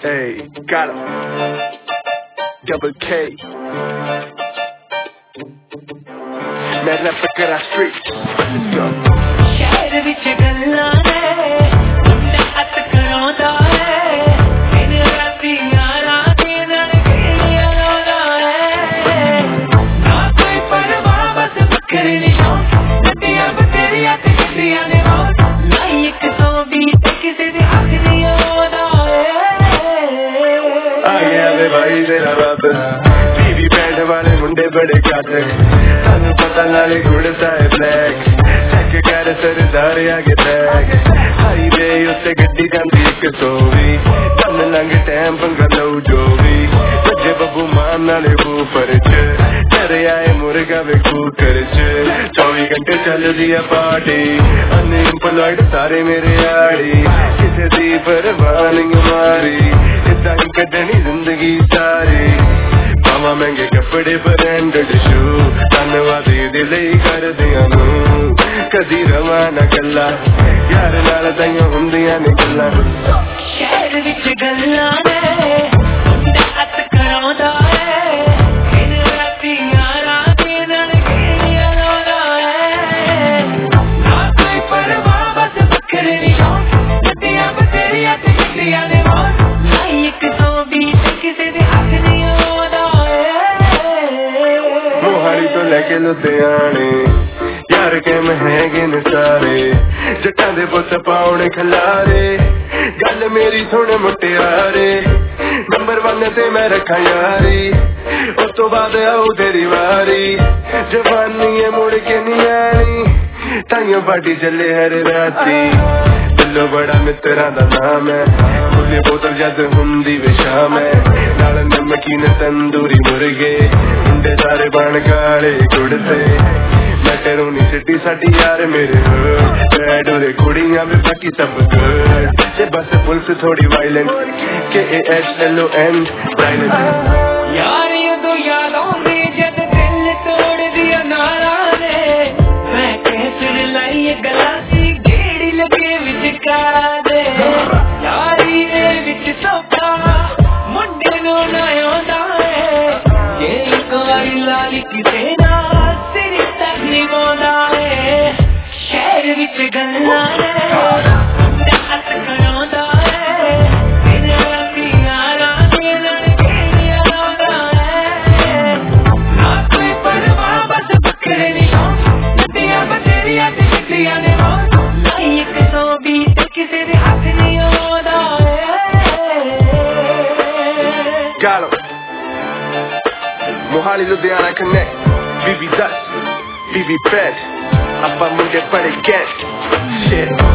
Hey, got him. Double K. मैं rap करा streets. Let's go. शहर विच गल्लां ने मुंडा हत्थ करांदा है इन राती यारां दे नाल खेलियां लांदा है ना कोई परवाह बस बकरे दी शौक नदियां बकरियां ते गड्डियां ने मौत लाई 120 ते किसे दे हक नहीं आंदा आ गया वे भाई तेरा बाप बीवी बैंड वाले मुंडे बड़े काटे सानू पता नाले घुड़ता है ब्लैक चेक कर सरदार आगे बैग हाईवे उत्ते गड्डी जांदी 120 दम लंघ टाइम पंगा लो जो भी बजे बब्बू मान नाले बूफर च डर आए मुर्गा वे कुकर च 24 घंटे चलदी है पार्टी अनएम्प्लॉयड सारे मेरे आड़ी किसे दी परवाह नहीं मारी इदा ही कड्ढनी जिंदगी सारी पावा महंगे कपड़े ब्रांडेड शू धन्नवादी दिल ही कर दिया नू कदी रवा ना कल्ला यार नाल ताइयां हुंदियां ने गल्लां शहर विच गल्लां ने मुंडा हत्थ करांदा है इन राती यारां दे नाल खेलियां लांदा है ना कोई परवाह बस बकरे दी शौक नदियां बकरियां ते गड्डियां ने मौत लाई 120 ते किसे दे हक नहीं आंदा मोहाली तो लेके लुधियाने यार कैम हैगे ने सारे जट्टां दे पुत्त पाउणे खलारे गल मेरी सुन मुटियारे नंबर 1 ते मैं रखा यारी उस तो बाद आऊ तेरी वारी जवानी है मुड़ के नहीं आनी ताइयों पार्टी चले हर राती दिलों बड़ा मित्रा दा नाम है खुली बोतल जद हुंदी वे शाम है नाल नमकीन तंदूरी मुर्गे मुंडे सारे बन काले कुड़ते मैं करूनी सिटी साडी यार मेरे बैड उरे कुड़ियां भी बाकी सब गुड ते बस पुलिस थोड़ी वायलेंट KASLON वायलेंट यार ये तो याद आउंदी जद दिल तोड़ दिया नारा ने मैं कैसर लाई गलासी गेड़ी लगे विचकारा दे यारी दे विच सोता मुंडे नु ना आंदा है जे एक वारी लाली किते ना सिर तक नहीं आंदा है शहर विच गल्लां ने मुंडा हत्थ करांदा है इन राती यारां दे नाल खेलियां लांदा है ना कोई परवाह बस बकरे दी शौक नदियां बकरियां ते गड्डियां ने मौत लाई 120 ते किसे दे हक नहीं आंदा Got him. Mohali Ludhiana Connect. BB Dust, BB Bed. Abba Munde Pade Gang. Shit.